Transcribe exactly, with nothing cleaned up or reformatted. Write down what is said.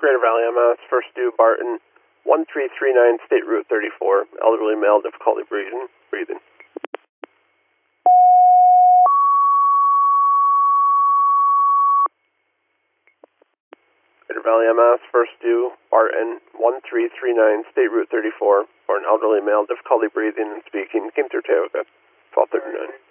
Greater Valley M S, first due Barton, one three three nine, State Route thirty-four, elderly male, difficulty breathing. breathing. Greater Valley M S, first due Barton, one three three nine, State Route thirty-four, for an elderly male, difficulty breathing and speaking, came through Tioga, twelve thirty-nine.